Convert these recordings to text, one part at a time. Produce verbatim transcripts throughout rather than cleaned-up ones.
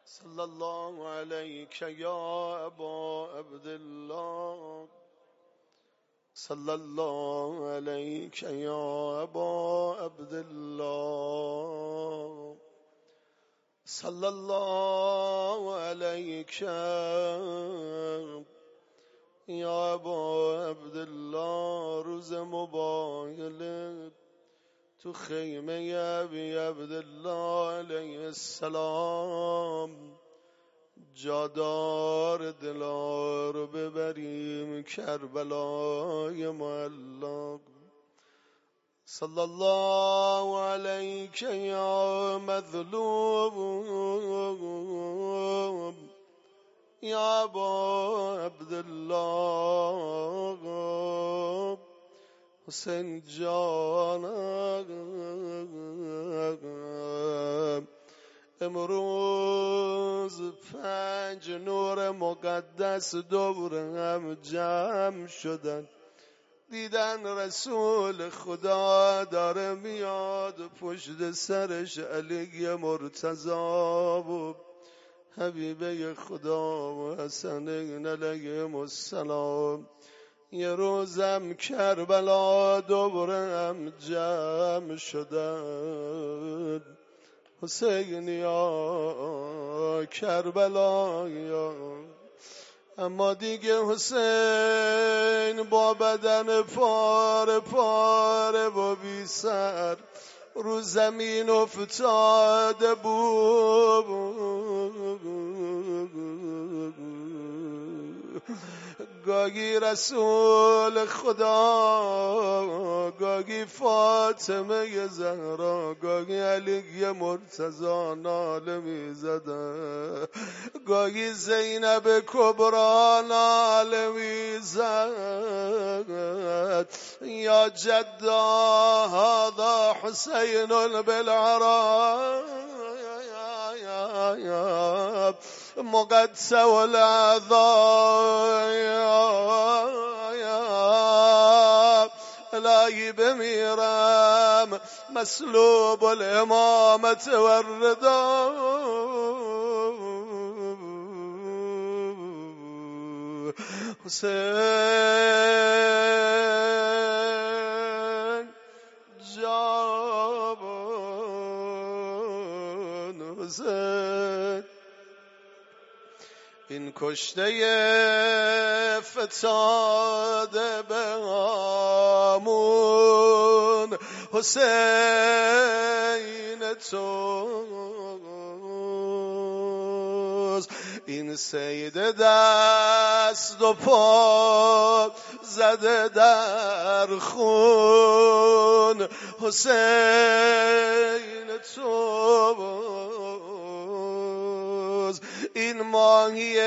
صلى الله عليك يا أبا عبد الله صلى الله عليك يا أبا عبد الله صلى الله عليك يا أبا عبد الله. روز مباهله تو خیمه ابی عبدالله علیه السلام جادار دلا رو ببریم کربلای معلا. صلی الله علیک یا مظلوم یا ابا عبدالله حسین جانم. امروز پنج نور مقدس دور هم جمع شدن، دیدن رسول خدا داره میاد، پشت سرش علی مرتضی و حبیبه خدا و حسن علیهم السلام. یه روزم کربلا دوبرم جمع شدن، حسینیا کربلایا. اما دیگه حسین با بدن پاره پاره و بی سر رو زمین افتاده بود. گاهی رسول خدا، گاهی فاطمه زهرا، گاهی علی مرتضی ناله می زدن، گاهی زینب کبرا ناله می زد. یا جدا هذا حسین بالعراق مقدس الاعضاء. الهی بمیرم مسلوب الامامت و الرضا. حسین جان حسین. این کشته فتاده به هامون حسین توست. این سید دست و پا زده در خون حسین توست. این ماهی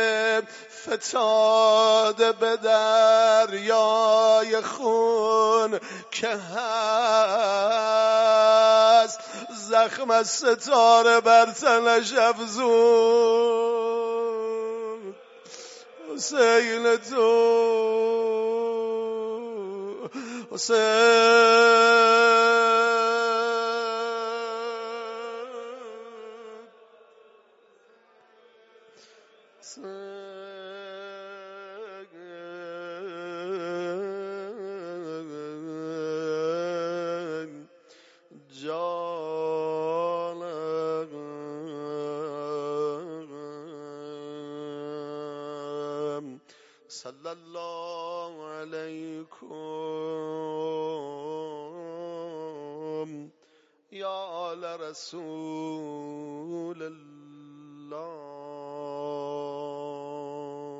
فتاده به دریای خون که هست زخم از ستاره بر تنش افزون حسین تو حسین. جانم صلی الله علیکم یا آل رسول